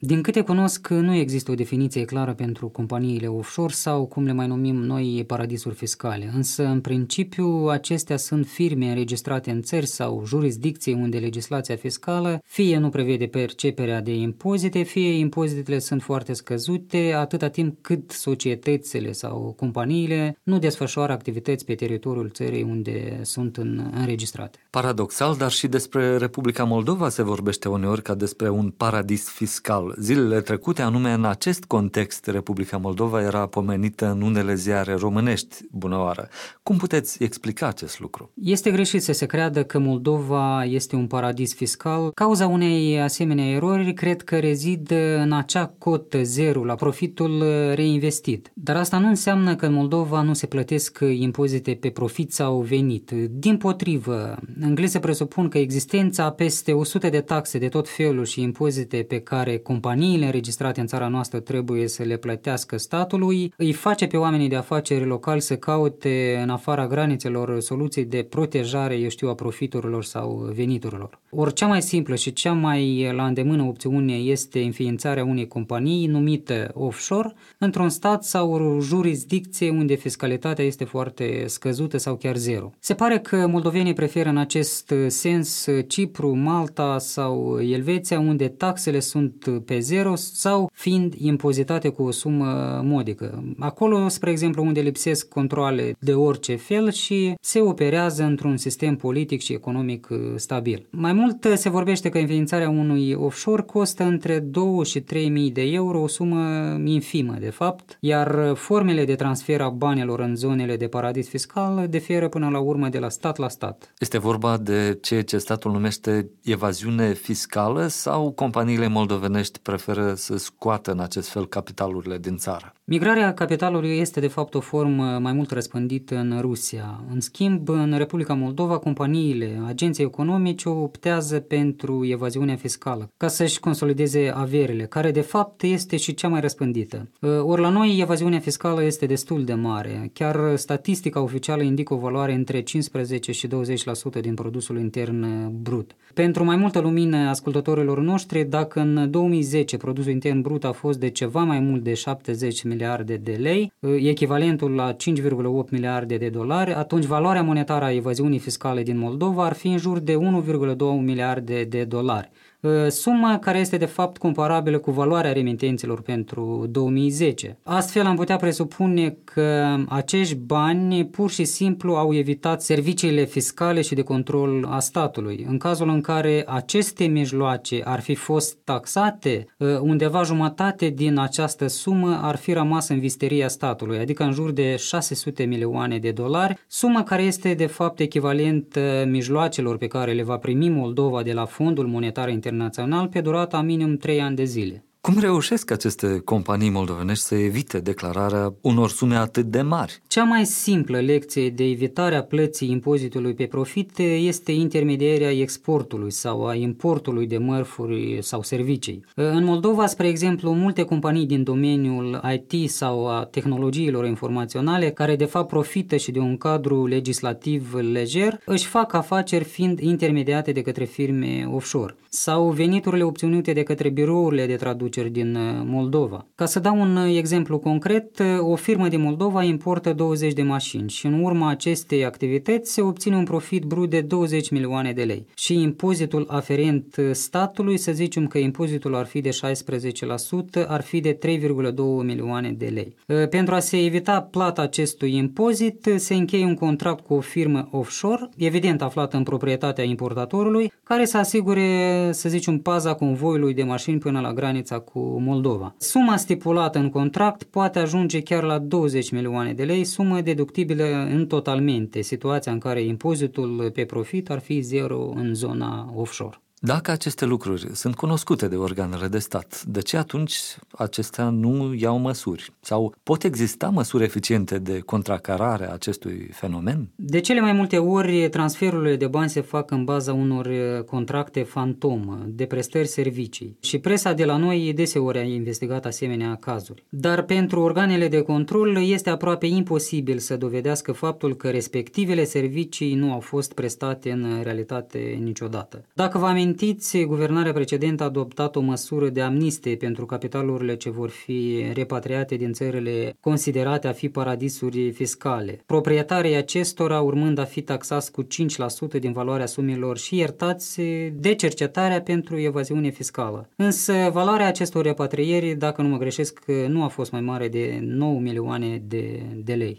Din câte cunosc, nu există o definiție clară pentru companiile offshore sau, cum le mai numim noi, paradisuri fiscale. Însă, în principiu, acestea sunt firme înregistrate în țări sau jurisdicții unde legislația fiscală fie nu prevede perceperea de impozite, fie impozitele sunt foarte scăzute, atâta timp cât societățile sau companiile nu desfășoară activități pe teritoriul țării unde sunt înregistrate. Paradoxal, dar și despre Republica Moldova se vorbește uneori ca despre un paradis fiscal. Zilele trecute, anume în acest context, Republica Moldova era pomenită în unele ziare românești. Bună oară! Cum puteți explica acest lucru? Este greșit să se creadă că Moldova este un paradis fiscal. Cauza unei asemenea erori cred că rezidă în acea cotă zero la profitul reinvestit. Dar asta nu înseamnă că în Moldova nu se plătesc impozite pe profit sau venit. Dimpotrivă, engleză presupun că existența peste 100 de taxe de tot felul și impozite pe care companiile înregistrate în țara noastră trebuie să le plătească statului, îi face pe oamenii de afaceri locali să caute în afara granițelor soluții de protejare, a profiturilor sau veniturilor. Ori cea mai simplă și cea mai la îndemână opțiune este înființarea unei companii numită offshore într-un stat sau o jurisdicție unde fiscalitatea este foarte scăzută sau chiar zero. Se pare că moldovenii preferă în acest sens Cipru, Malta sau Elveția, unde taxele sunt pe zero sau fiind impozitate cu o sumă modică. Acolo, spre exemplu, unde lipsesc controale de orice fel și se operează într-un sistem politic și economic stabil. Mai mult se vorbește că înființarea unui offshore costă între 2 și 3.000 de euro, o sumă infimă de fapt, iar formele de transfer a banilor în zonele de paradis fiscal diferă până la urmă de la stat la stat. Este vorba de ceea ce statul numește evaziune fiscală sau companiile moldovenești preferă să scoată în acest fel capitalurile din țară? Migrarea capitalului este de fapt o formă mai mult răspândită în Rusia. În schimb, în Republica Moldova, companiile, agenții economici optează pentru evaziunea fiscală, ca să-și consolideze averile, care de fapt este și cea mai răspândită. Ori la noi evaziunea fiscală este destul de mare. Chiar statistica oficială indică o valoare între 15 și 20% din produsul intern brut. Pentru mai multă lumină ascultătorilor noștri, dacă în 2010 produsul intern brut a fost de ceva mai mult de 70 miliarde de lei, echivalentul la 5,8 miliarde de dolari, atunci valoarea monetară a evaziunii fiscale din Moldova ar fi în jur de 1,2 miliarde de dolari. Suma care este de fapt comparabilă cu valoarea remitenților pentru 2010. Astfel am putea presupune că acești bani pur și simplu au evitat serviciile fiscale și de control a statului. În cazul în care aceste mijloace ar fi fost taxate, undeva jumătate din această sumă ar fi rămas în visteria statului, adică în jur de 600 milioane de dolari, sumă care este de fapt echivalent mijloacelor pe care le va primi Moldova de la Fondul Monetar Internațional pe durata minim 3 ani de zile. Cum reușesc aceste companii moldovenești să evite declararea unor sume atât de mari? Cea mai simplă lecție de evitare a plății impozitului pe profit este intermedierea exportului sau a importului de mărfuri sau servicii. În Moldova, spre exemplu, multe companii din domeniul IT sau a tehnologiilor informaționale, care de fapt profită și de un cadru legislativ lejer, își fac afaceri fiind intermediate de către firme offshore sau veniturile obținute de către birourile de traducere din Moldova. Ca să dau un exemplu concret, o firmă din Moldova importă 20 de mașini și în urma acestei activități se obține un profit brut de 20 milioane de lei și impozitul aferent statului, să zicem că impozitul ar fi de 16%, ar fi de 3,2 milioane de lei. Pentru a se evita plata acestui impozit, se încheie un contract cu o firmă offshore, evident aflată în proprietatea importatorului, care să asigure, să zicem, paza convoiului de mașini până la granița cu Moldova. Suma stipulată în contract poate ajunge chiar la 20 milioane de lei, sumă deductibilă în totalmente, situația în care impozitul pe profit ar fi zero în zona offshore. Dacă aceste lucruri sunt cunoscute de organele de stat, de ce atunci acestea nu iau măsuri? Sau pot exista măsuri eficiente de contracarare a acestui fenomen? De cele mai multe ori, transferurile de bani se fac în baza unor contracte fantomă de prestări servicii și presa de la noi deseori a investigat asemenea cazuri. Dar pentru organele de control este aproape imposibil să dovedească faptul că respectivele servicii nu au fost prestate în realitate niciodată. Dacă vă amintiți, guvernarea precedentă a adoptat o măsură de amnistie pentru capitalurile ce vor fi repatriate din țările considerate a fi paradisuri fiscale. Proprietarii acestora urmând a fi taxați cu 5% din valoarea sumelor și iertați de cercetarea pentru evaziune fiscală. Însă valoarea acestor repatrieri, dacă nu mă greșesc, nu a fost mai mare de 9 milioane de lei.